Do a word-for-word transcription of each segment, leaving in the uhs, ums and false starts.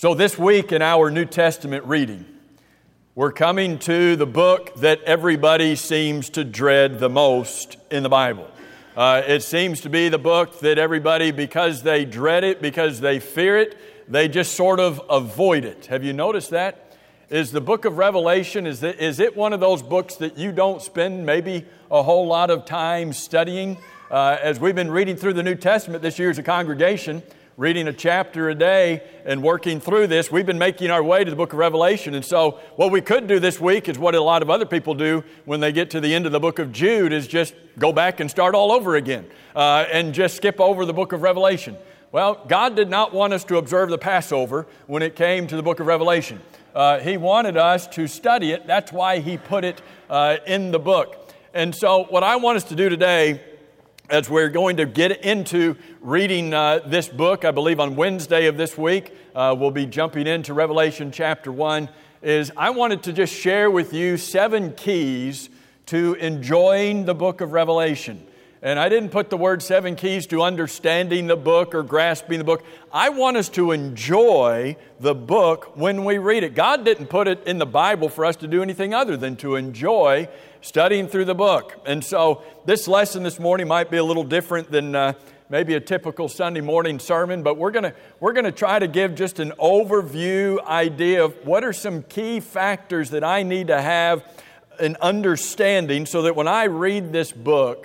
So this week in our New Testament reading, we're coming to the book that everybody seems to dread the most in the Bible. Uh, it seems to be the book that everybody, because they dread it, because they fear it, they just sort of avoid it. Have you noticed that? Is the book of Revelation, is it, is it one of those books that you don't spend maybe a whole lot of time studying? Uh, as we've been reading through the New Testament this year as a congregation, reading a chapter a day and working through this, we've been making our way to the book of Revelation. And so what we could do this week is what a lot of other people do when they get to the end of the book of Jude, is just go back and start all over again uh, and just skip over the book of Revelation. Well, God did not want us to observe the Passover when it came to the book of Revelation. Uh, he wanted us to study it. That's why He put it uh, in the book. And so what I want us to do today, as we're going to get into reading uh, this book, I believe on Wednesday of this week, uh, we'll be jumping into Revelation chapter one, is I wanted to just share with you seven keys to enjoying the book of Revelation. And I didn't put the word seven keys to understanding the book or grasping the book. I want us to enjoy the book when we read it. God didn't put it in the Bible for us to do anything other than to enjoy studying through the book. And so this lesson this morning might be a little different than uh, maybe a typical Sunday morning sermon, but we're going to we're going to try to give just an overview idea of what are some key factors that I need to have an understanding so that when I read this book,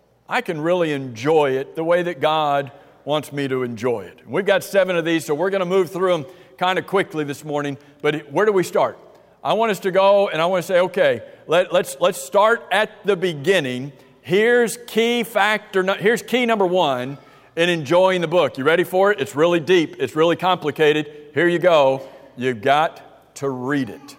I can really enjoy it the way that God wants me to enjoy it. We've got seven of these, so we're going to move through them kind of quickly this morning. But where do we start? I want us to go and I want to say, okay, let, let's let's start at the beginning. Here's key factor. Here's key number one in enjoying the book. You ready for it? It's really deep. It's really complicated. Here you go. You've got to read it.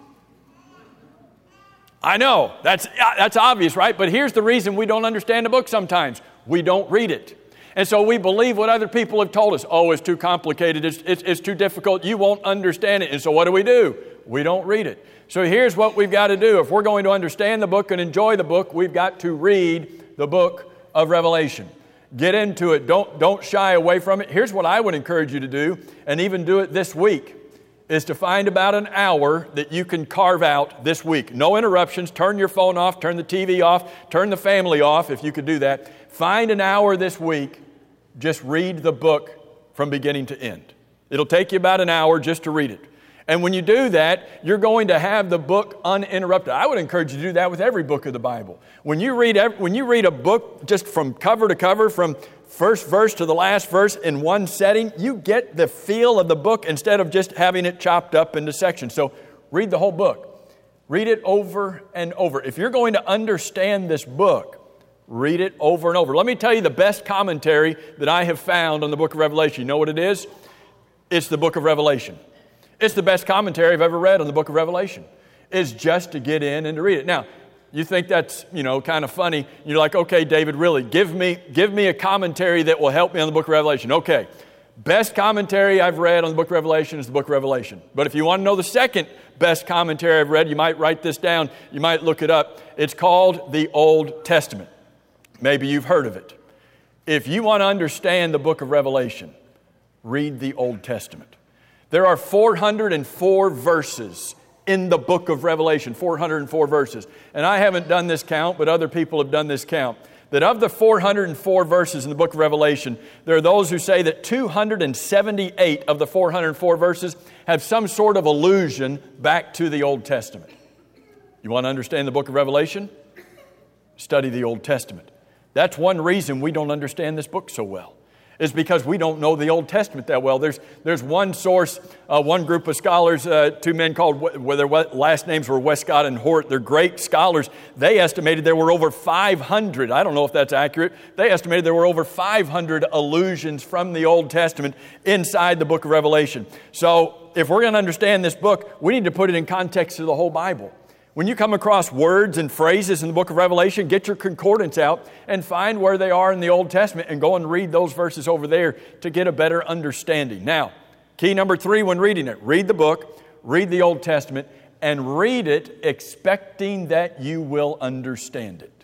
I know, that's that's obvious, right? But here's the reason we don't understand the book sometimes. We don't read it. And so we believe what other people have told us. Oh, it's too complicated, it's, it's, it's too difficult, you won't understand it. And so what do we do? We don't read it. So here's what we've got to do. If we're going to understand the book and enjoy the book, we've got to read the book of Revelation. Get into it. Don't, don't shy away from it. Here's what I would encourage you to do, and even do it this week, is to find about an hour that you can carve out this week. No interruptions. Turn your phone off. Turn the T V off. Turn the family off if you could do that. Find an hour this week. Just read the book from beginning to end. It'll take you about an hour just to read it. And when you do that, you're going to have the book uninterrupted. I would encourage you to do that with every book of the Bible. When you read every, when you read a book just from cover to cover, from first verse to the last verse in one setting, you get the feel of the book instead of just having it chopped up into sections. So read the whole book. Read it over and over. If you're going to understand this book, read it over and over. Let me tell you the best commentary that I have found on the book of Revelation. You know what it is? It's the book of Revelation. It's the best commentary I've ever read on the book of Revelation. It's just to get in and to read it. Now, you think that's, you know, kind of funny. You're like, okay, David, really, give me, give me a commentary that will help me on the book of Revelation. Okay, best commentary I've read on the book of Revelation is the book of Revelation. But if you want to know the second best commentary I've read, you might write this down. You might look it up. It's called the Old Testament. Maybe you've heard of it. If you want to understand the book of Revelation, read the Old Testament. There are four hundred four verses in the book of Revelation, four hundred four verses. And I haven't done this count, but other people have done this count. That of the four hundred four verses in the book of Revelation, there are those who say that two hundred seventy-eight of the four hundred four verses have some sort of allusion back to the Old Testament. You want to understand the book of Revelation? Study the Old Testament. That's one reason we don't understand this book so well, is because we don't know the Old Testament that well. There's there's one source, uh, one group of scholars, uh, two men called, where their last names were Westcott and Hort. They're great scholars. They estimated there were over five hundred. I don't know if that's accurate. They estimated there were over five hundred allusions from the Old Testament inside the book of Revelation. So if we're going to understand this book, we need to put it in context of the whole Bible. When you come across words and phrases in the book of Revelation, get your concordance out and find where they are in the Old Testament and go and read those verses over there to get a better understanding. Now, key number three when reading it, read the book, read the Old Testament, and read it expecting that you will understand it.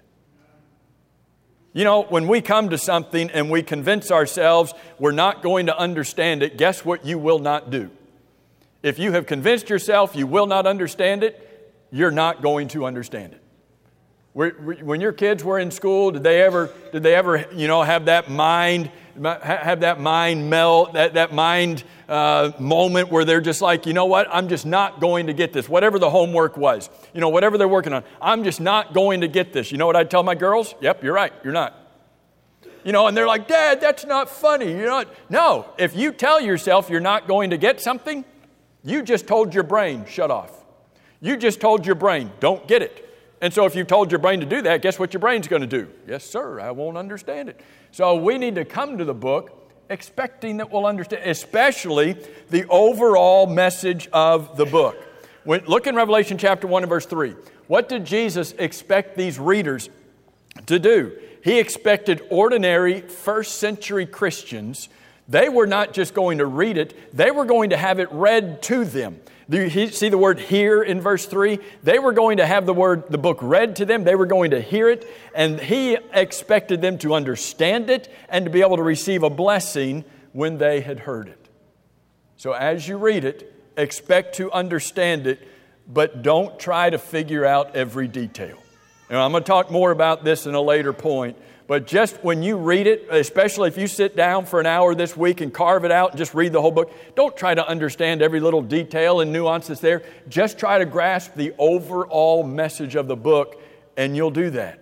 You know, when we come to something and we convince ourselves we're not going to understand it, guess what you will not do? If you have convinced yourself you will not understand it, you're not going to understand it. When your kids were in school, did they ever, did they ever, you know, have that mind, have that mind melt, that that mind uh, moment where they're just like, you know what, I'm just not going to get this. Whatever the homework was, you know, whatever they're working on, I'm just not going to get this. You know what I tell my girls? Yep, you're right, you're not. You know, and they're like, Dad, that's not funny. You're not. No, if you tell yourself you're not going to get something, you just told your brain, shut off. You just told your brain, don't get it. And so if you told your brain to do that, guess what your brain's going to do? Yes, sir, I won't understand it. So we need to come to the book expecting that we'll understand, especially the overall message of the book. When, look in Revelation chapter one and verse three. What did Jesus expect these readers to do? He expected ordinary first century Christians. They were not just going to read it, they were going to have it read to them. Do you see the word hear in verse three? They were going to have the word, the book read to them. They were going to hear it. And he expected them to understand it and to be able to receive a blessing when they had heard it. So as you read it, expect to understand it, but don't try to figure out every detail. Now, I'm going to talk more about this in a later point. But just when you read it, especially if you sit down for an hour this week and carve it out and just read the whole book, don't try to understand every little detail and nuance that's there. Just try to grasp the overall message of the book, and you'll do that.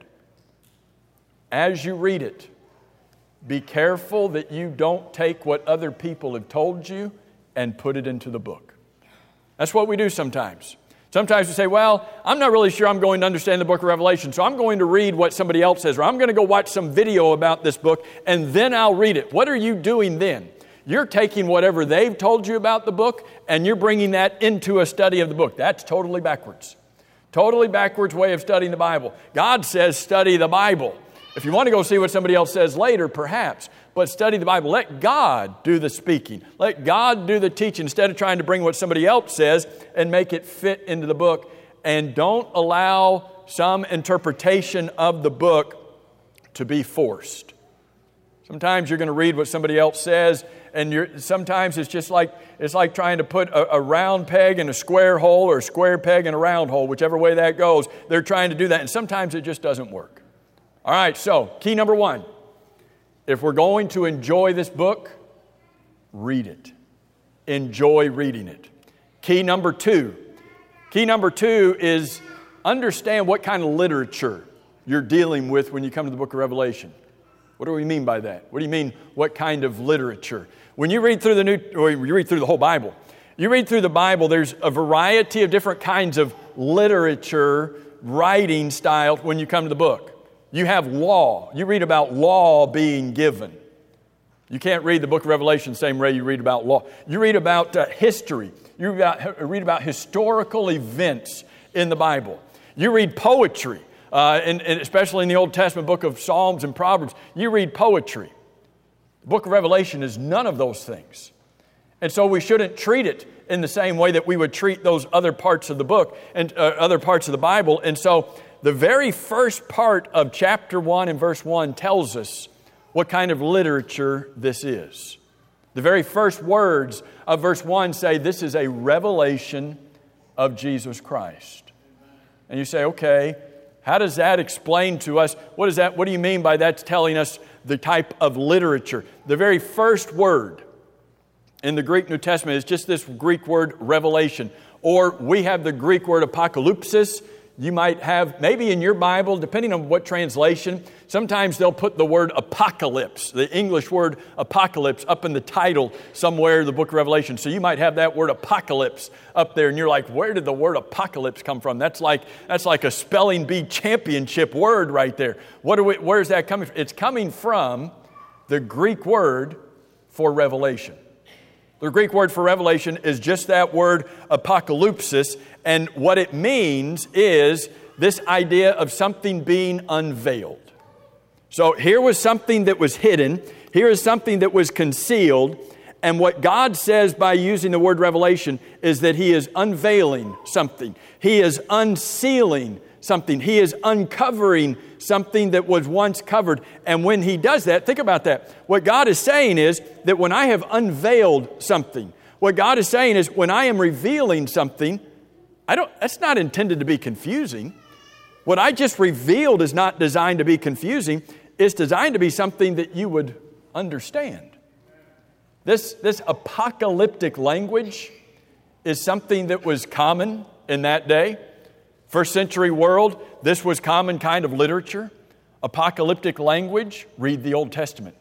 As you read it, be careful that you don't take what other people have told you and put it into the book. That's what we do sometimes. Sometimes we say, well, I'm not really sure I'm going to understand the book of Revelation, so I'm going to read what somebody else says, or I'm going to go watch some video about this book, and then I'll read it. What are you doing then? You're taking whatever they've told you about the book, and you're bringing that into a study of the book. That's totally backwards. Totally backwards way of studying the Bible. God says study the Bible. If you want to go see what somebody else says later, perhaps. But study the Bible. Let God do the speaking. Let God do the teaching instead of trying to bring what somebody else says and make it fit into the book. And don't allow some interpretation of the book to be forced. Sometimes you're going to read what somebody else says, and you're, sometimes it's just like it's like trying to put a, a round peg in a square hole or a square peg in a round hole, whichever way that goes. They're trying to do that, and sometimes it just doesn't work. All right, so key number one. If we're going to enjoy this book, read it. Enjoy reading it. Key number two. Key number two is understand what kind of literature you're dealing with when you come to the book of Revelation. What do we mean by that? What do you mean, what kind of literature? When you read through the new, or you read through the whole Bible, you read through the Bible, there's a variety of different kinds of literature, writing style when you come to the book. You have law. You read about law being given. You can't read the book of Revelation the same way you read about law. You read about uh, history. You read about, read about historical events in the Bible. You read poetry, uh, and, and especially in the Old Testament book of Psalms and Proverbs. You read poetry. The book of Revelation is none of those things. And so we shouldn't treat it in the same way that we would treat those other parts of the book and uh, other parts of the Bible. And so the very first part of chapter one and verse one tells us what kind of literature this is. The very first words of verse one say this is a revelation of Jesus Christ. And you say, okay, how does that explain to us? What is that? What do you mean by that's telling us the type of literature? The very first word in the Greek New Testament is just this Greek word revelation. Or we have the Greek word apocalypsis. You might have, maybe in your Bible, depending on what translation, sometimes they'll put the word apocalypse, the English word apocalypse, up in the title somewhere in the book of Revelation. So you might have that word apocalypse up there, and you're like, where did the word apocalypse come from? That's like that's like a spelling bee championship word right there. What are we, where's that coming from? It's coming from the Greek word for revelation. The Greek word for revelation is just that word apocalypsis, and what it means is this idea of something being unveiled. So here was something that was hidden, here is something that was concealed, and what God says by using the word revelation is that He is unveiling something. He is unsealing something. He is uncovering something that was once covered. And when He does that, think about that. What God is saying is that when I have unveiled something, what God is saying is when I am revealing something, I don't, that's not intended to be confusing. What I just revealed is not designed to be confusing. It's designed to be something that you would understand. This, this apocalyptic language is something that was common in that day. First century world, this was common kind of literature. Apocalyptic language, read the Old Testament.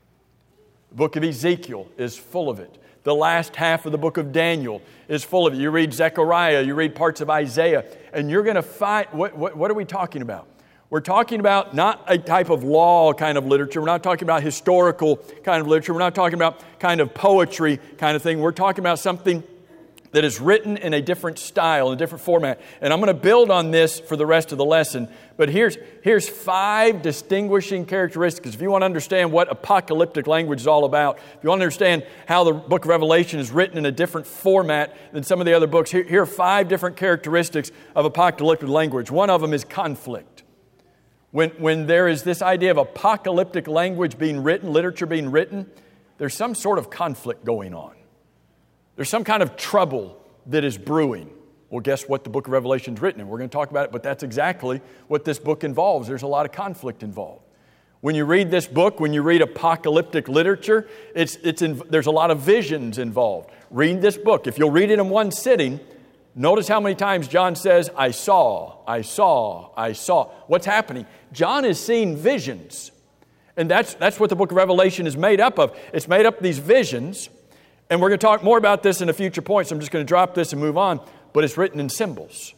The book of Ezekiel is full of it. The last half of the book of Daniel is full of it. You read Zechariah, you read parts of Isaiah, and you're going to find, what, what, what are we talking about? We're talking about not a type of law kind of literature. We're not talking about historical kind of literature. We're not talking about kind of poetry kind of thing. We're talking about something that is written in a different style, in a different format. And I'm going to build on this for the rest of the lesson. But here's, here's five distinguishing characteristics. If you want to understand what apocalyptic language is all about, if you want to understand how the book of Revelation is written in a different format than some of the other books, here, here are five different characteristics of apocalyptic language. One of them is conflict. When, when there is this idea of apocalyptic language being written, literature being written, there's some sort of conflict going on. There's some kind of trouble that is brewing. Well, guess what the book of Revelation is written in? We're going to talk about it, but that's exactly what this book involves. There's a lot of conflict involved. When you read this book, when you read apocalyptic literature, it's, it's in, there's a lot of visions involved. Read this book. If you'll read it in one sitting, notice how many times John says, I saw, I saw, I saw. What's happening? John is seeing visions. And that's, that's what the book of Revelation is made up of. It's made up of these visions. And we're going to talk more about this in a future point, so I'm just going to drop this and move on. But it's written in symbols.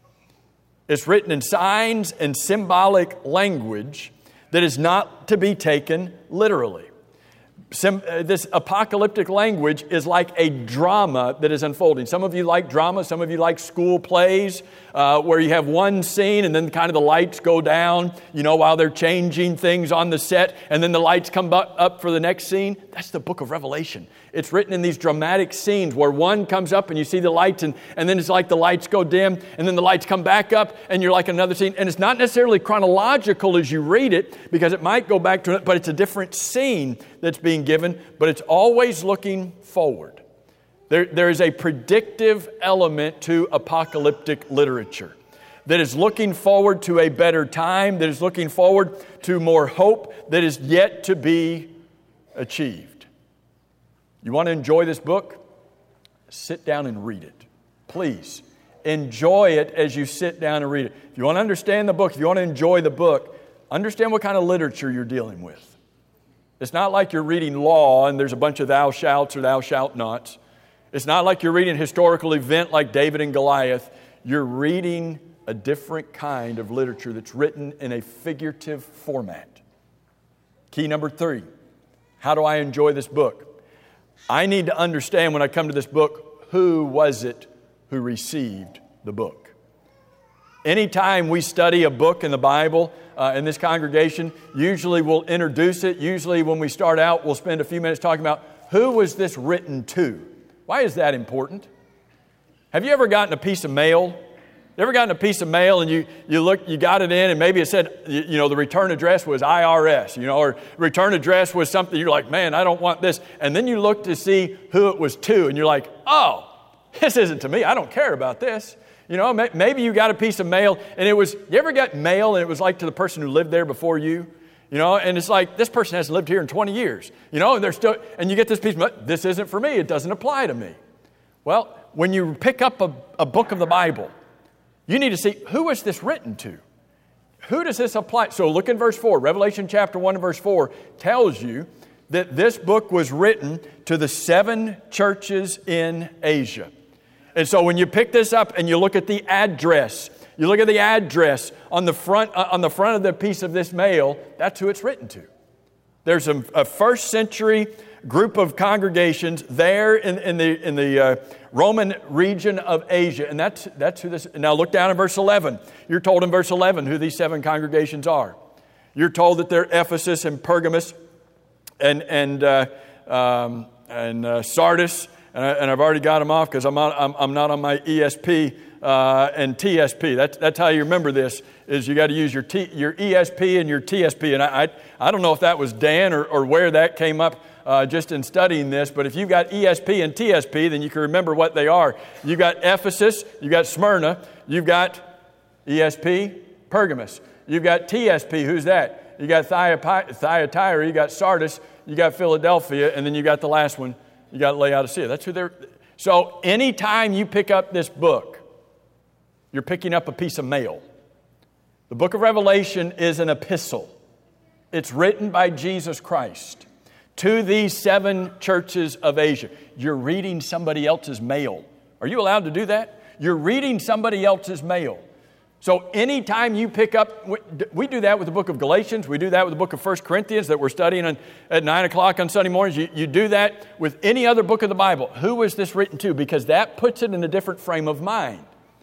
It's written in signs and symbolic language that is not to be taken literally. Sim, uh, this apocalyptic language is like a drama that is unfolding. Some of you like drama. Some of you like school plays uh, where you have one scene and then kind of the lights go down, you know, while they're changing things on the set, and then the lights come bu- up for the next scene. That's the book of Revelation. It's written in these dramatic scenes where one comes up and you see the lights, and, and then it's like the lights go dim, and then the lights come back up, and you're like another scene. And it's not necessarily chronological as you read it, because it might go back to it, but it's a different scene that's being given, but it's always looking forward. There, there is a predictive element to apocalyptic literature that is looking forward to a better time, that is looking forward to more hope that is yet to be achieved. You want to enjoy this book? Sit down and read it. Please, enjoy it as you sit down and read it. If you want to understand the book, if you want to enjoy the book, understand what kind of literature you're dealing with. It's not like you're reading law and there's a bunch of thou shalts or thou shalt nots. It's not like you're reading a historical event like David and Goliath. You're reading a different kind of literature that's written in a figurative format. Key number three, how do I enjoy this book? I need to understand when I come to this book, who was it who received the book? Anytime we study a book in the Bible uh, in this congregation, usually we'll introduce it. Usually when we start out, we'll spend a few minutes talking about who was this written to? Why is that important? Have you ever gotten a piece of mail? You ever gotten a piece of mail and you, you look, you got it in and maybe it said, you, you know, the return address was I R S, you know, or return address was something, you're like, man, I don't want this. And then you look to see who it was to and you're like, oh, this isn't to me. I don't care about this. You know, maybe you got a piece of mail and it was, you ever got mail and it was like to the person who lived there before you? You know, and it's like, this person hasn't lived here in twenty years, you know, and they're still, and you get this piece of mail, this isn't for me. It doesn't apply to me. Well, when you pick up a, a book of the Bible, you need to see, who is this written to? Who does this apply? So look in verse four. Revelation chapter one and verse four tells you that this book was written to the seven churches in Asia. And so when you pick this up and you look at the address, you look at the address on the front, uh, on the front of the piece of this mail, that's who it's written to. There's a, a first century group of congregations there in, in the in the uh, Roman region of Asia, and that's that's who this. Now look down in verse eleven. You're told in verse eleven who these seven congregations are. You're told that they're Ephesus and Pergamos, and and uh, um, and uh, Sardis, and, I, and I've already got them off because I'm, I'm I'm not on my E S P uh, and T S P. That's that's how you remember this. Is you got to use your T, your E S P and your T S P, and I, I I don't know if that was Dan or or where that came up. uh, just in studying this, but if you've got E S P and T S P, then you can remember what they are. You've got Ephesus, you've got Smyrna, you've got E S P, Pergamos. You've got T S P, who's that? You got Thyatira, you got Sardis, you got Philadelphia, and then you got the last one, you got Laodicea. That's who they're... So anytime you pick up this book, you're picking up a piece of mail. The book of Revelation is an epistle. It's written by Jesus Christ to these seven churches of Asia. You're reading somebody else's mail. Are you allowed to do that? You're reading somebody else's mail. So anytime you pick up, we do that with the book of Galatians, we do that with the book of First Corinthians that we're studying on, at nine o'clock on Sunday mornings. You, you do that with any other book of the Bible. Who was this written to? Because that puts it in a different frame of mind.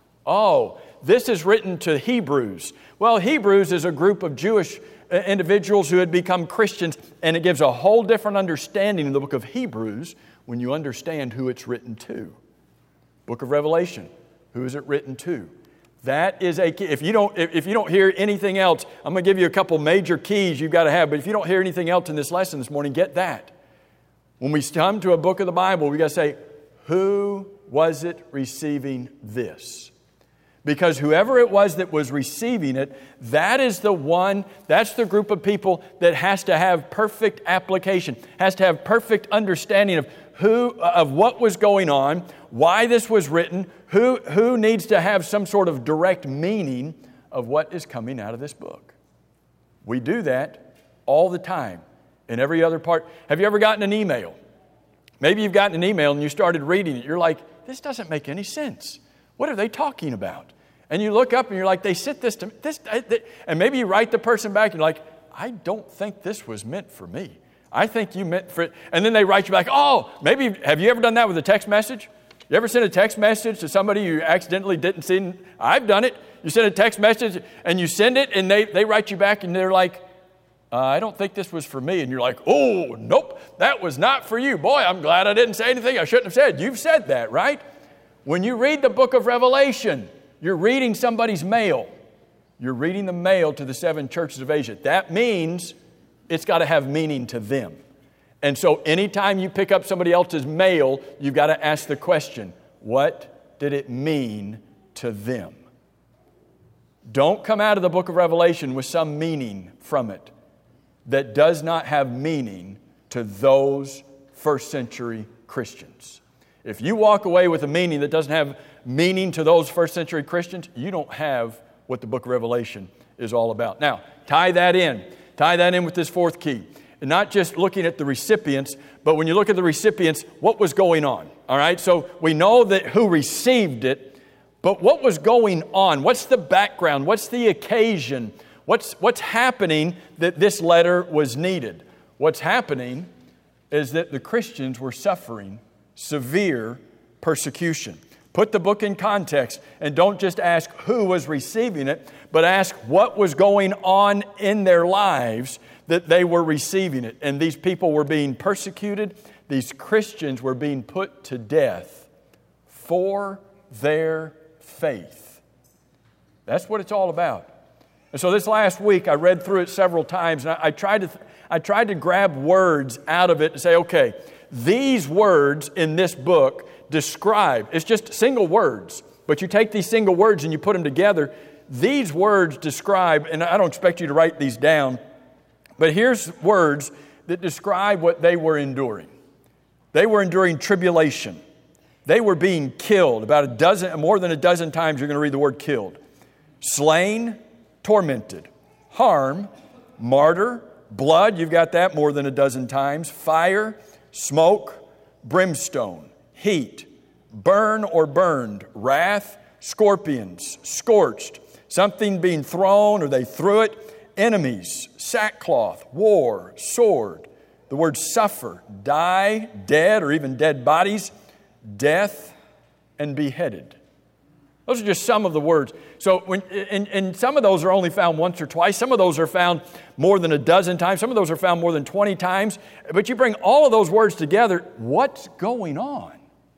Oh, this is written to Hebrews. Well, Hebrews is a group of Jewish individuals who had become Christians, and it gives a whole different understanding of the book of Hebrews when you understand who it's written to. Book of Revelation, who is it written to? That is a key. If you don't, if you don't hear anything else, I'm going to give you a couple major keys you've got to have. But if you don't hear anything else in this lesson this morning, get that. When we come to a book of the Bible, we got to say, who was it receiving this? Because whoever it was that was receiving it, that is the one, that's the group of people that has to have perfect application, has to have perfect understanding of who, of what was going on, why this was written, who, who needs to have some sort of direct meaning of what is coming out of this book. We do that all the time in every other part. Have you ever gotten an email? Maybe you've gotten an email and you started reading it. You're like, this doesn't make any sense. What are they talking about? And you look up and you're like, they sent this to me. This, and maybe you write the person back and you're like, I don't think this was meant for me. I think you meant for it. And then they write you back, oh, maybe, have you ever done that with a text message? You ever sent a text message to somebody you accidentally didn't send? I've done it. You send a text message and you send it and they, they write you back and they're like, uh, I don't think this was for me. And you're like, oh, nope, that was not for you. Boy, I'm glad I didn't say anything I shouldn't have said. You've said that, right? When you read the book of Revelation, you're reading somebody's mail. You're reading the mail to the seven churches of Asia. That means it's got to have meaning to them. And so anytime you pick up somebody else's mail, you've got to ask the question, what did it mean to them? Don't come out of the book of Revelation with some meaning from it that does not have meaning to those first century Christians. If you walk away with a meaning that doesn't have meaning to those first century Christians, you don't have what the book of Revelation is all about. Now, tie that in. Tie that in with this fourth key. And not just looking at the recipients, but when you look at the recipients, what was going on? All right, so we know that who received it, but what was going on? What's the background? What's the occasion? What's, what's happening that this letter was needed? What's happening is that the Christians were suffering severe persecution. Put the book in context and don't just ask who was receiving it, but ask what was going on in their lives that they were receiving it. And these people were being persecuted. These Christians were being put to death for their faith. That's what it's all about. And so this last week I read through it several times and I, I tried to I tried to grab words out of it and say, okay, these words in this book describe, it's just single words, but you take these single words and you put them together. These words describe, and I don't expect you to write these down, but here's words that describe what they were enduring. They were enduring tribulation. They were being killed. About a dozen, more than a dozen times you're going to read the word killed. Slain, tormented, harm, martyr, blood, you've got that more than a dozen times, fire, smoke, brimstone, heat, burn or burned, wrath, scorpions, scorched, something being thrown or they threw it, enemies, sackcloth, war, sword. The word suffer, die, dead or even dead bodies, death, and beheaded. Those are just some of the words. So, when, and, and some of those are only found once or twice. Some of those are found more than a dozen times. Some of those are found more than twenty times. But you bring all of those words together, what's going on?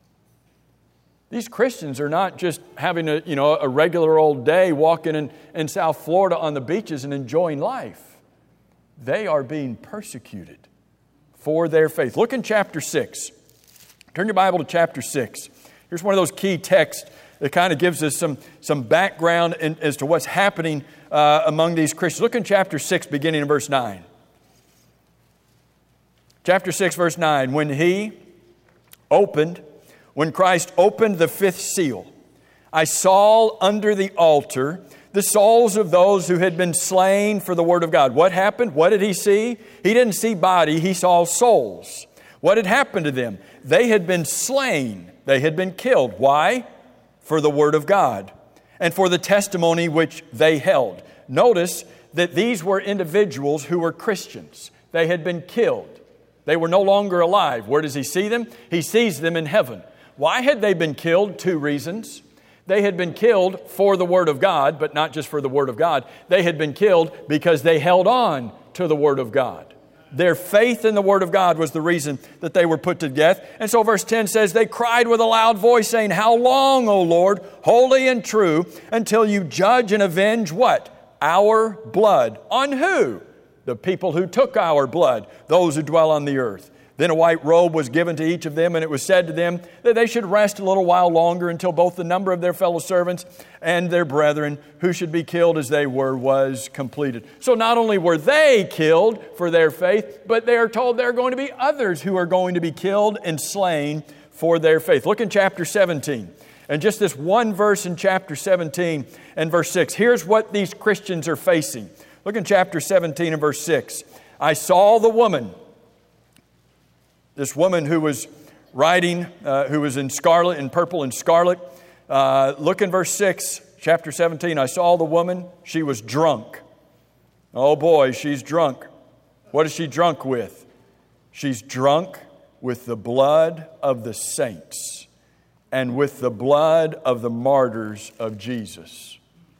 These Christians are not just having a, you know, a regular old day walking in, in South Florida on the beaches and enjoying life. They are being persecuted for their faith. Look in chapter six. Turn your Bible to chapter six. Here's one of those key texts that kind of gives us some, some background in, as to what's happening uh, among these Christians. Look in chapter six, beginning in verse nine. Chapter six, verse nine. When he opened, when Christ opened the fifth seal, I saw under the altar the souls of those who had been slain for the word of God. What happened? What did he see? He didn't see body, he saw souls. What had happened to them? They had been slain. They had been killed. Why? For the word of God and for the testimony which they held. Notice that these were individuals who were Christians. They had been killed. They were no longer alive. Where does he see them? He sees them in heaven. Why had they been killed? Two reasons. They had been killed for the Word of God, but not just for the Word of God. They had been killed because they held on to the Word of God. Their faith in the Word of God was the reason that they were put to death. And so verse ten says, they cried with a loud voice, saying, how long, O Lord, holy and true, until you judge and avenge what? Our blood. On who? The people who took our blood, those who dwell on the earth. Then a white robe was given to each of them, and it was said to them that they should rest a little while longer until both the number of their fellow servants and their brethren, who should be killed as they were, was completed. So not only were they killed for their faith, but they are told there are going to be others who are going to be killed and slain for their faith. Look in chapter seventeen. And just this one verse in chapter seventeen and verse six. Here's what these Christians are facing. Look in chapter seventeen and verse six. I saw the woman, this woman who was riding, uh, who was in scarlet, in purple and scarlet. Uh, look in verse six, chapter seventeen. I saw the woman. She was drunk. Oh boy, she's drunk. What is she drunk with? She's drunk with the blood of the saints and with the blood of the martyrs of Jesus.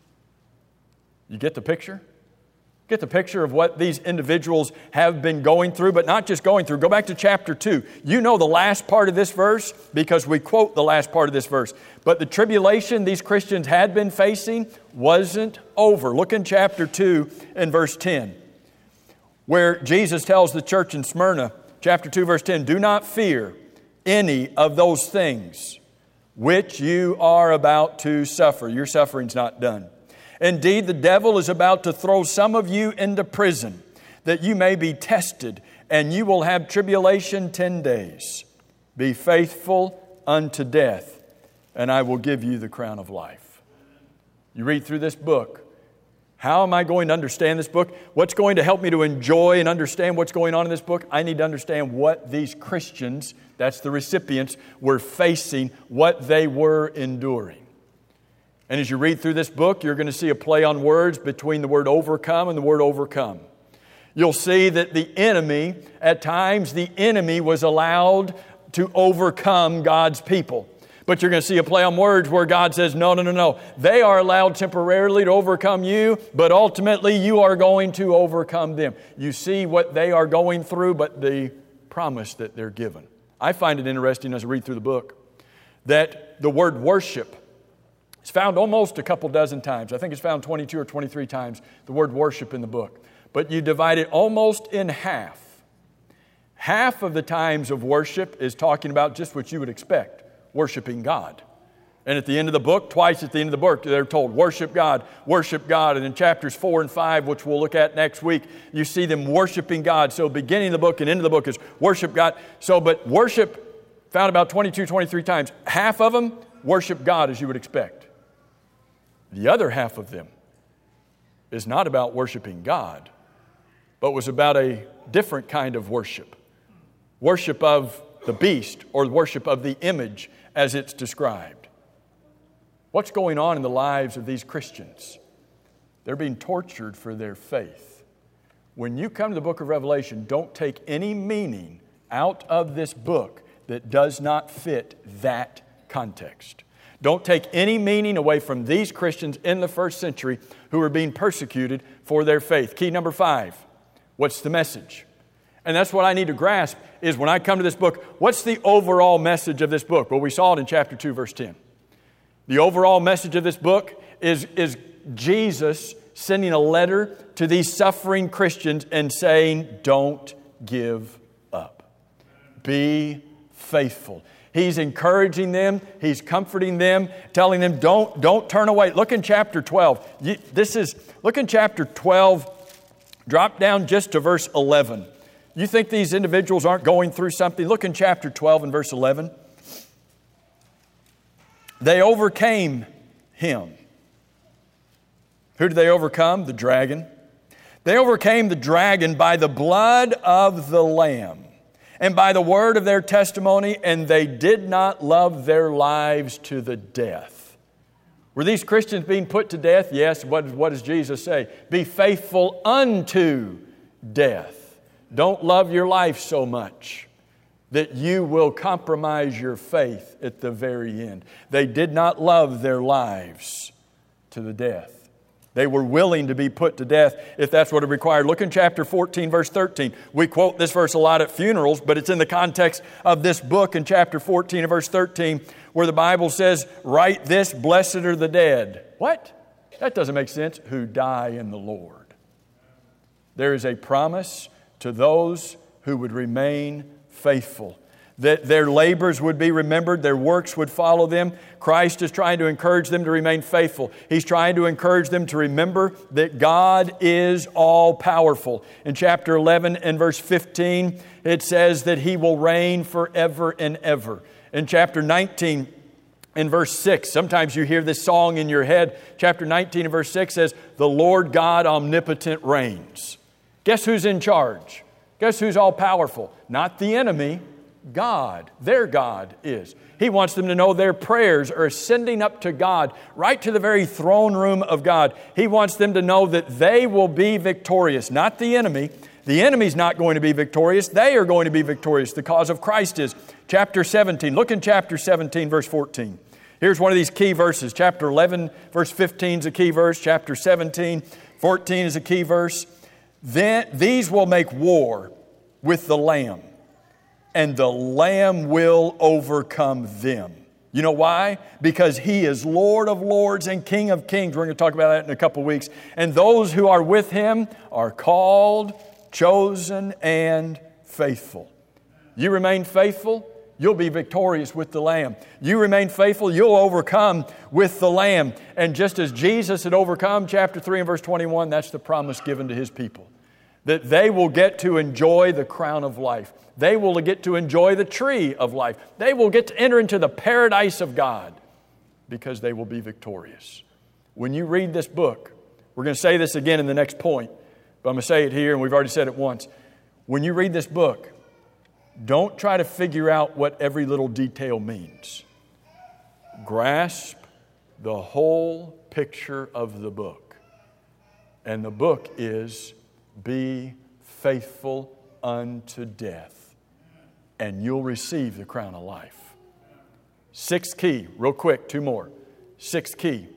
You get the picture? Get the picture of what these individuals have been going through, but not just going through. Go back to chapter two. You know the last part of this verse because we quote the last part of this verse. But the tribulation these Christians had been facing wasn't over. Look in chapter two and verse ten, where Jesus tells the church in Smyrna, chapter two, verse ten, do not fear any of those things which you are about to suffer. Your suffering's not done. Indeed, the devil is about to throw some of you into prison, that you may be tested, and you will have tribulation ten days. Be faithful unto death, and I will give you the crown of life. You read through this book. How am I going to understand this book? What's going to help me to enjoy and understand what's going on in this book? I need to understand what these Christians, that's the recipients, were facing, what they were enduring. And as you read through this book, you're going to see a play on words between the word overcome and the word overcome. You'll see that the enemy, at times the enemy was allowed to overcome God's people. But you're going to see a play on words where God says, no, no, no, no. They are allowed temporarily to overcome you, but ultimately you are going to overcome them. You see what they are going through, but the promise that they're given. I find it interesting as I read through the book that the word worship, it's found almost a couple dozen times. I think it's found twenty-two or twenty-three times, the word worship in the book. But you divide it almost in half. Half of the times of worship is talking about just what you would expect, worshiping God. And at the end of the book, twice at the end of the book, they're told, worship God, worship God. And in chapters four and five, which we'll look at next week, you see them worshiping God. So beginning of the book and end of the book is worship God. So, but worship found about twenty-two, twenty-three times. Half of them, worship God as you would expect. The other half of them is not about worshiping God, but was about a different kind of worship. Worship of the beast or worship of the image as it's described. What's going on in the lives of these Christians? They're being tortured for their faith. When you come to the book of Revelation, don't take any meaning out of this book that does not fit that context. Don't take any meaning away from these Christians in the first century who are being persecuted for their faith. Key number five, what's the message? And that's what I need to grasp is when I come to this book, what's the overall message of this book? Well, we saw it in chapter two, verse ten. The overall message of this book is, is Jesus sending a letter to these suffering Christians and saying, don't give up. be faithful. He's encouraging them. He's comforting them, telling them, don't, don't turn away. Look in chapter twelve. You, this is, look in chapter twelve. Drop down just to verse eleven. You think these individuals aren't going through something? Look in chapter twelve and verse eleven. They overcame him. Who did they overcome? The dragon. They overcame the dragon by the blood of the Lamb and by the word of their testimony, and they did not love their lives to the death. Were these Christians being put to death? Yes. What, what does Jesus say? Be faithful unto death. Don't love your life so much that you will compromise your faith at the very end. They did not love their lives to the death. They were willing to be put to death if that's what it required. Look in chapter fourteen, verse thirteen. We quote this verse a lot at funerals, but it's in the context of this book in chapter fourteen and verse thirteen, where the Bible says, write this, blessed are the dead. What? That doesn't make sense. Who die in the Lord. There is a promise to those who would remain faithful, that their labors would be remembered, their works would follow them. Christ is trying to encourage them to remain faithful. He's trying to encourage them to remember that God is all-powerful. In chapter eleven and verse fifteen, it says that He will reign forever and ever. In chapter nineteen and verse six, sometimes you hear this song in your head. Chapter nineteen and verse six says, the Lord God omnipotent reigns. Guess who's in charge? Guess who's all-powerful? Not the enemy. God, their God is. He wants them to know their prayers are ascending up to God, right to the very throne room of God. He wants them to know that they will be victorious, not the enemy. The enemy's not going to be victorious. They are going to be victorious. The cause of Christ is. Chapter seventeen. Look in chapter seventeen, verse fourteen. Here's one of these key verses. Chapter eleven, verse fifteen is a key verse. Chapter seventeen, fourteen is a key verse. Then these will make war with the Lamb, and the Lamb will overcome them. You know why? Because He is Lord of lords and King of kings. We're going to talk about that in a couple of weeks. And those who are with Him are called, chosen, and faithful. You remain faithful, you'll be victorious with the Lamb. You remain faithful, you'll overcome with the Lamb. And just as Jesus had overcome, chapter three and verse twenty-one, that's the promise given to His people. That they will get to enjoy the crown of life. They will get to enjoy the tree of life. They will get to enter into the paradise of God because they will be victorious. When you read this book, we're going to say this again in the next point, but I'm going to say it here, and we've already said it once. When you read this book, don't try to figure out what every little detail means. Grasp the whole picture of the book. And the book is, be faithful unto death, and you'll receive the crown of life. Sixth key, real quick, two more. Sixth key.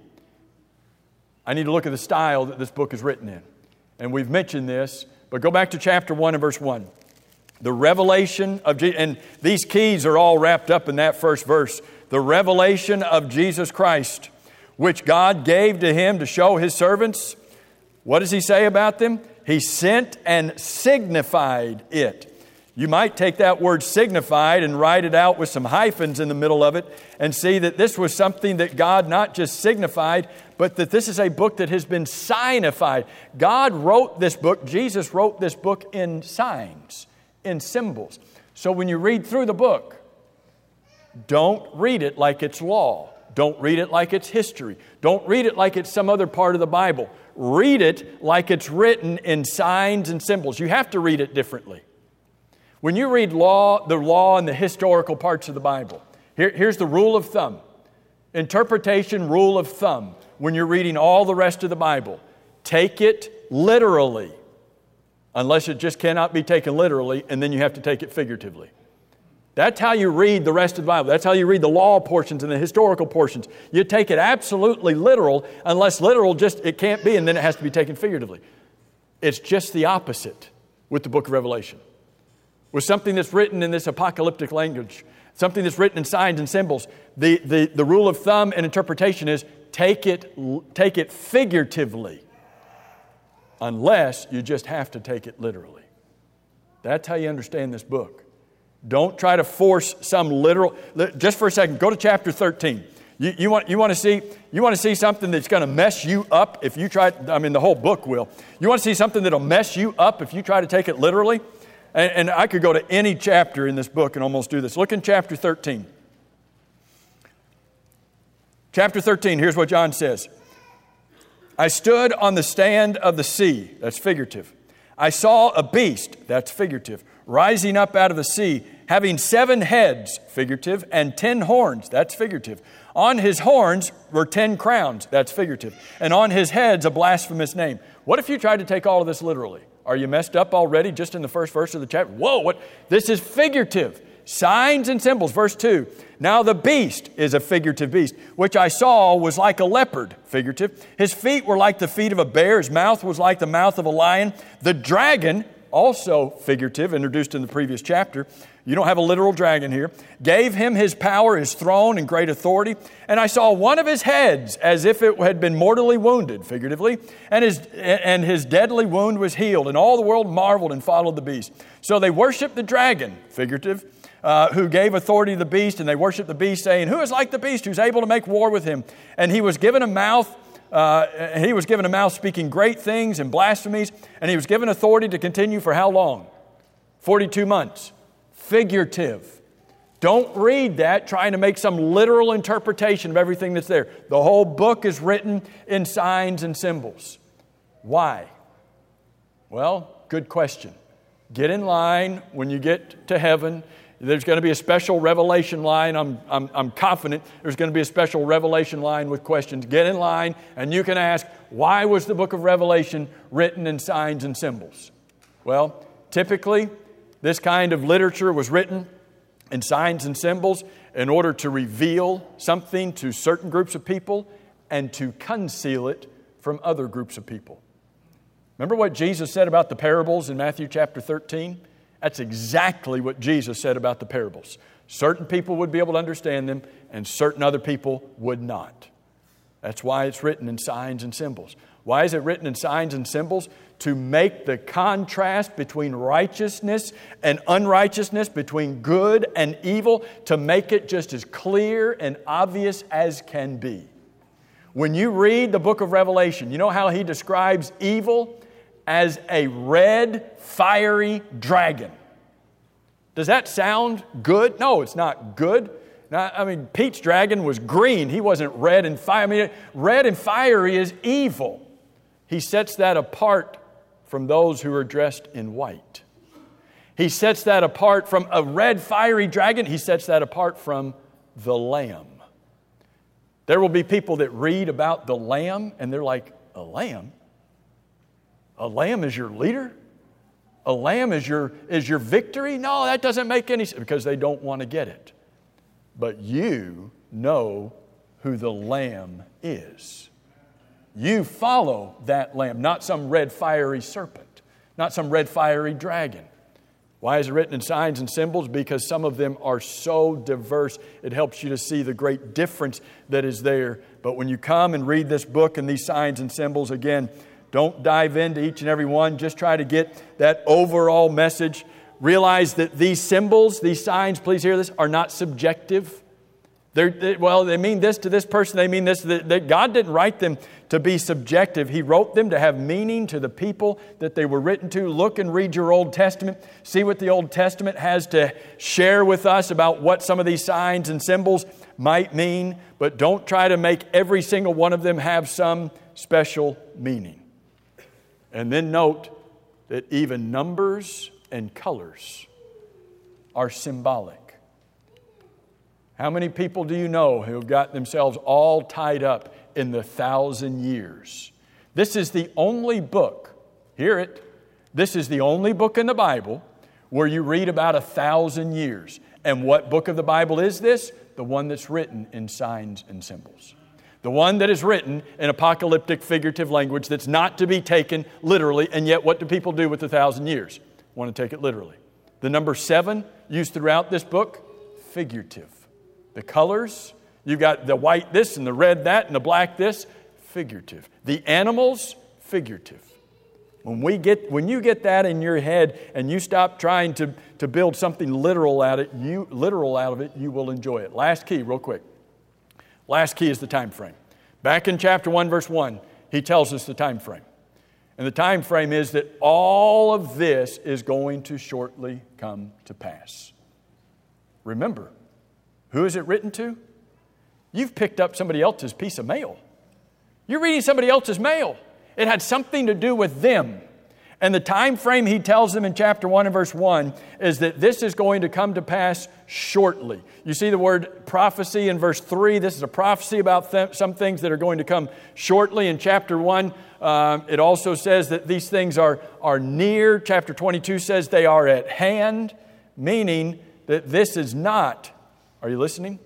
I need to look at the style that this book is written in. And we've mentioned this, but go back to chapter one and verse one. The revelation of Jesus, and these keys are all wrapped up in that first verse. The revelation of Jesus Christ, which God gave to Him to show His servants. What does He say about them? He sent and signified it. You might take that word signified and write it out with some hyphens in the middle of it and see that this was something that God not just signified, but that this is a book that has been signified. God wrote this book, Jesus wrote this book in signs, in symbols. So when you read through the book, don't read it like it's law. Don't read it like it's history. Don't read it like it's some other part of the Bible. Read it like it's written in signs and symbols. You have to read it differently. When you read law, the law and the historical parts of the Bible, here, here's the rule of thumb. Interpretation rule of thumb. When you're reading all the rest of the Bible, take it literally. Unless it just cannot be taken literally, and then you have to take it figuratively. That's how you read the rest of the Bible. That's how you read the law portions and the historical portions. You take it absolutely literal, unless literal just, it can't be, and then it has to be taken figuratively. It's just the opposite with the book of Revelation. With something that's written in this apocalyptic language, something that's written in signs and symbols, the, the, the rule of thumb and interpretation is take it, take it figuratively, unless you just have to take it literally. That's how you understand this book. Don't try to force some literal. Just for a second, go to chapter thirteen. You, you want you want to see you want to see something that's going to mess you up if you try. I mean, the whole book will. You want to see something that'll mess you up if you try to take it literally. And, and I could go to any chapter in this book and almost do this. Look in chapter thirteen. Chapter thirteen. Here's what John says. I stood on the stand of the sea. That's figurative. I saw a beast. That's figurative. Rising up out of the sea, having seven heads, figurative, and ten horns, that's figurative. On his horns were ten crowns, that's figurative. And on his heads a blasphemous name. What if you tried to take all of this literally? Are you messed up already just in the first verse of the chapter? Whoa, what? This is figurative. Signs and symbols, verse two. Now the beast is a figurative beast, which I saw was like a leopard, figurative. His feet were like the feet of a bear. His mouth was like the mouth of a lion. The dragon, also figurative, introduced in the previous chapter. You don't have a literal dragon here. Gave him his power, his throne, and great authority. And I saw one of his heads as if it had been mortally wounded, figuratively. And his, and his deadly wound was healed. And all the world marveled and followed the beast. So they worshiped the dragon, figurative, uh, who gave authority to the beast. And they worshiped the beast, saying, who is like the beast, who's able to make war with him? And he was given a mouth. Uh, he was given a mouth speaking great things and blasphemies, and he was given authority to continue for how long? forty-two months. Figurative. Don't read that trying to make some literal interpretation of everything that's there. The whole book is written in signs and symbols. Why? Well, good question. Get in line when you get to heaven. There's going to be a special revelation line. I'm, I'm, I'm confident there's going to be a special revelation line with questions. Get in line and you can ask, why was the book of Revelation written in signs and symbols? Well, typically, this kind of literature was written in signs and symbols in order to reveal something to certain groups of people and to conceal it from other groups of people. Remember what Jesus said about the parables in Matthew chapter thirteen? That's exactly what Jesus said about the parables. Certain people would be able to understand them, and certain other people would not. That's why it's written in signs and symbols. Why is it written in signs and symbols? To make the contrast between righteousness and unrighteousness, between good and evil, to make it just as clear and obvious as can be. When you read the book of Revelation, you know how he describes evil? As a red, fiery dragon. Does that sound good? No, it's not good. Now, I mean, Pete's dragon was green. He wasn't red and fiery. I mean, red and fiery is evil. He sets that apart from those who are dressed in white. He sets that apart from a red, fiery dragon. He sets that apart from the Lamb. There will be people that read about the Lamb, and they're like, a lamb? A lamb is your leader? A lamb is your, is your victory? No, that doesn't make any sense because they don't want to get it. But you know who the Lamb is. You follow that Lamb, not some red fiery serpent, not some red fiery dragon. Why is it written in signs and symbols? Because some of them are so diverse, it helps you to see the great difference that is there. But when you come and read this book and these signs and symbols, again, don't dive into each and every one. Just try to get that overall message. Realize that these symbols, these signs, please hear this, are not subjective. They're, they, well, they mean this to this person. They mean this. That, that God didn't write them to be subjective. He wrote them to have meaning to the people that they were written to. Look and read your Old Testament. See what the Old Testament has to share with us about what some of these signs and symbols might mean. But don't try to make every single one of them have some special meaning. And then note that even numbers and colors are symbolic. How many people do you know who have got themselves all tied up in the thousand years? This is the only book, hear it, this is the only book in the Bible where you read about a thousand years. And what book of the Bible is this? The one that's written in signs and symbols. The one that is written in apocalyptic figurative language that's not to be taken literally. And yet what do people do with the thousand years? Want to take it literally. The number seven used throughout this book, figurative. The colors, you've got the white this and the red that and the black this, figurative. The animals, figurative. When we get, when you get that in your head and you stop trying to, to build something literal out of it, you literal out of it, you will enjoy it. Last key, real quick. Last key is the time frame. Back in chapter one, verse one, he tells us the time frame. And the time frame is that all of this is going to shortly come to pass. Remember, who is it written to? You've picked up somebody else's piece of mail. You're reading somebody else's mail. It had something to do with them. And the time frame he tells them in chapter one and verse one is that this is going to come to pass shortly. You see the word prophecy in verse three. This is a prophecy about th- some things that are going to come shortly. In chapter one, um, it also says that these things are, are near. Chapter twenty-two says they are at hand, meaning that this is not. Are you listening?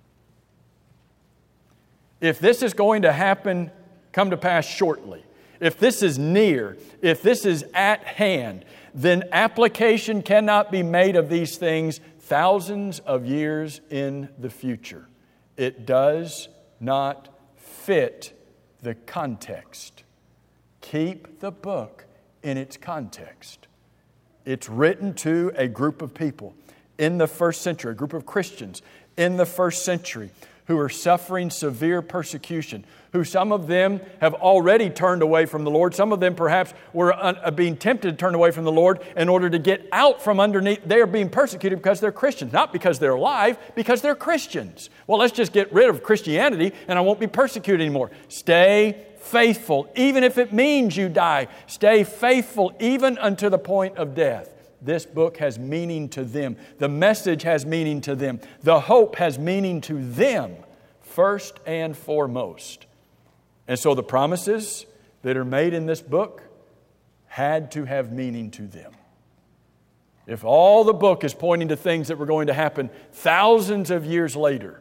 If this is going to happen, come to pass shortly, if this is near, if this is at hand, then application cannot be made of these things thousands of years in the future. It does not fit the context. Keep the book in its context. It's written to a group of people in the first century, a group of Christians in the first century who are suffering severe persecution, who some of them have already turned away from the Lord. Some of them perhaps were uh, being tempted to turn away from the Lord in order to get out from underneath. They are being persecuted because they're Christians, not because they're alive, because they're Christians. Well, let's just get rid of Christianity and I won't be persecuted anymore. Stay faithful, even if it means you die. Stay faithful even unto the point of death. This book has meaning to them. The message has meaning to them. The hope has meaning to them, first and foremost. And so the promises that are made in this book had to have meaning to them. If all the book is pointing to things that were going to happen thousands of years later,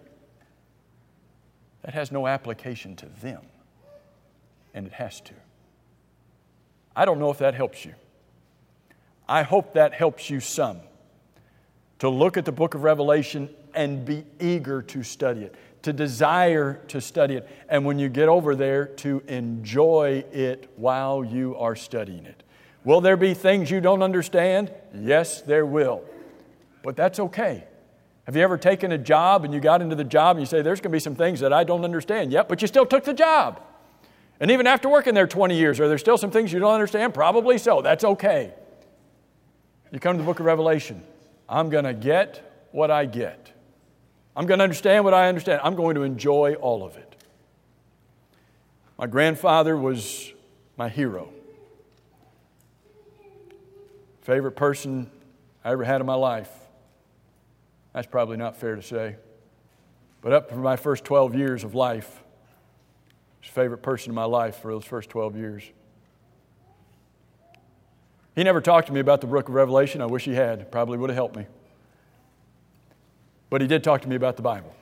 that has no application to them. And it has to. I don't know if that helps you. I hope that helps you some to look at the book of Revelation and be eager to study it, to desire to study it, and when you get over there, to enjoy it while you are studying it. Will there be things you don't understand? Yes, there will. But that's okay. Have you ever taken a job and you got into the job and you say, there's going to be some things that I don't understand yet, but you still took the job. And even after working there twenty years, are there still some things you don't understand? Probably so. That's okay. You come to the book of Revelation. I'm going to get what I get. I'm going to understand what I understand. I'm going to enjoy all of it. My grandfather was my hero. Favorite person I ever had in my life. That's probably not fair to say. But up for my first twelve years of life, his favorite person in my life for those first twelve years. He never talked to me about the book of Revelation. I wish he had. Probably would have helped me. But he did talk to me about the Bible.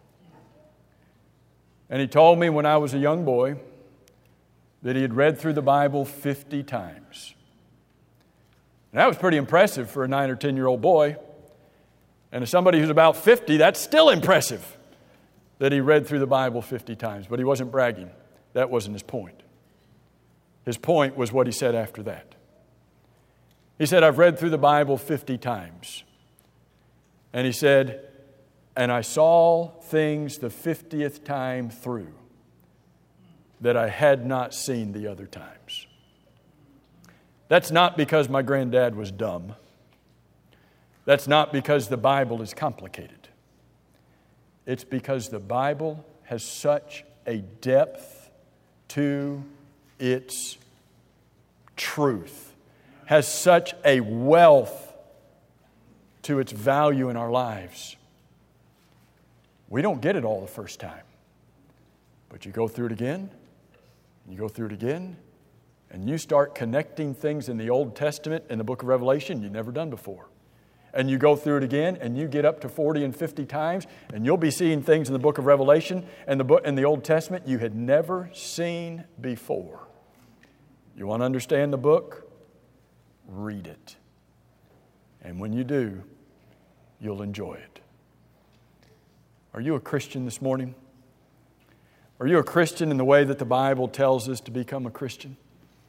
And he told me when I was a young boy that he had read through the Bible fifty times. And that was pretty impressive for a nine or ten-year-old boy. And as somebody who's about fifty, that's still impressive that he read through the Bible fifty times. But he wasn't bragging. That wasn't his point. His point was what he said after that. He said, I've read through the Bible fifty times. And he said, and I saw things the fiftieth time through that I had not seen the other times. That's not because my granddad was dumb. That's not because the Bible is complicated. It's because the Bible has such a depth to its truth, has such a wealth to its value in our lives. We don't get it all the first time. But you go through it again, you go through it again, and you start connecting things in the Old Testament and the book of Revelation you've never done before. And you go through it again, and you get up to forty and fifty times, and you'll be seeing things in the book of Revelation and the book in the Old Testament you had never seen before. You want to understand the book? Read it. And when you do, you'll enjoy it. Are you a Christian this morning? Are you a Christian in the way that the Bible tells us to become a Christian?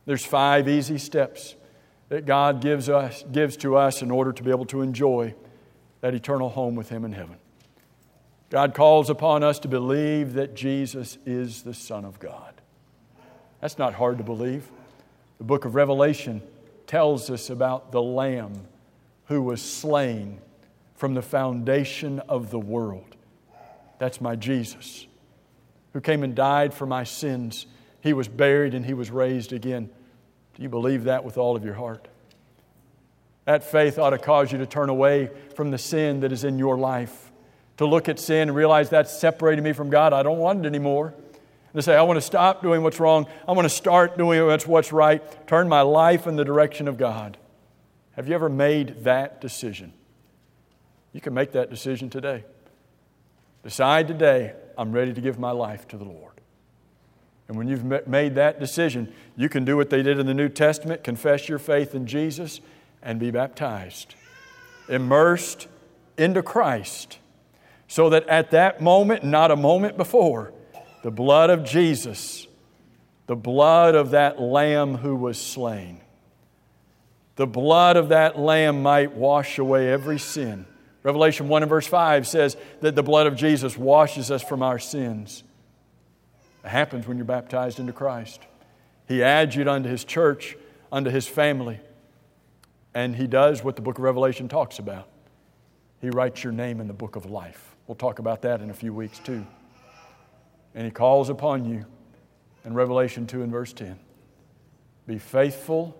There's five easy steps that God gives us, gives to us in order to be able to enjoy that eternal home with Him in heaven. God calls upon us to believe that Jesus is the Son of God. That's not hard to believe. The book of Revelation tells us about the Lamb who was slain from the foundation of the world. That's my Jesus, who came and died for my sins. He was buried and He was raised again. Do you believe that with all of your heart? That faith ought to cause you to turn away from the sin that is in your life, to look at sin and realize that's separating me from God. I don't want it anymore. And to say, I want to stop doing what's wrong. I want to start doing what's right. Turn my life in the direction of God. Have you ever made that decision? You can make that decision today. Decide today, I'm ready to give my life to the Lord. And when you've made that decision, you can do what they did in the New Testament, confess your faith in Jesus and be baptized, immersed into Christ, so that at that moment, not a moment before, the blood of Jesus, the blood of that Lamb who was slain, the blood of that Lamb might wash away every sin. Revelation one and verse five says that the blood of Jesus washes us from our sins. It happens when you're baptized into Christ. He adds you unto His church, unto His family. And He does what the book of Revelation talks about. He writes your name in the book of life. We'll talk about that in a few weeks too. And He calls upon you in Revelation two and verse ten. Be faithful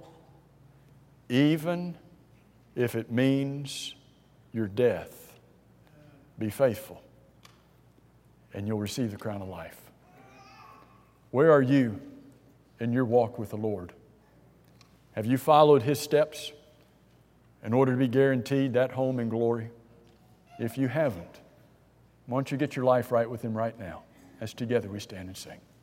even if it means your death. Be faithful and you'll receive the crown of life. Where are you in your walk with the Lord? Have you followed His steps in order to be guaranteed that home in glory? If you haven't, why don't you get your life right with Him right now as together we stand and sing.